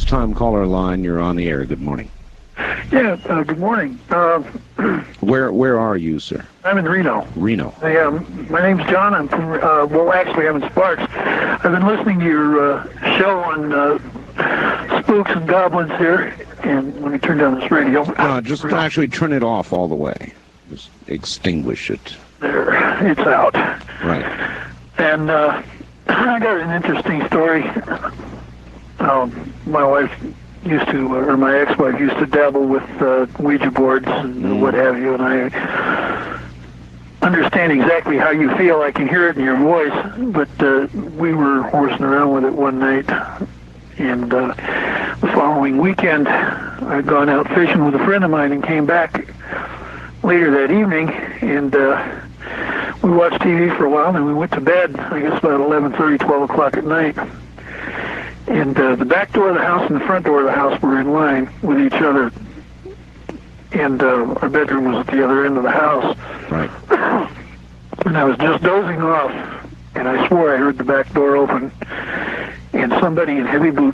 first-time caller line. You're on the air. Good morning. Yeah, good morning. Where are you, sir? I'm in Reno. Reno. Yeah, my name's John. I'm from, well, actually, I'm in Sparks. I've been listening to your show on spooks and goblins here, and let me turn down this radio. Just actually turn it off all the way. Just extinguish it. There, it's out. Right. And I got an interesting story. My wife used to, or my ex-wife used to dabble with Ouija boards and what have you, and I understand exactly how you feel. I can hear it in your voice, but we were horsing around with it one night, and the following weekend I'd gone out fishing with a friend of mine and came back later that evening, and we watched TV for a while, and we went to bed, I guess about 11:30, 12 o'clock at night. And the back door of the house and the front door of the house were in line with each other. And our bedroom was at the other end of the house. Right. And I was just dozing off, and I swore I heard the back door open, and somebody in heavy boots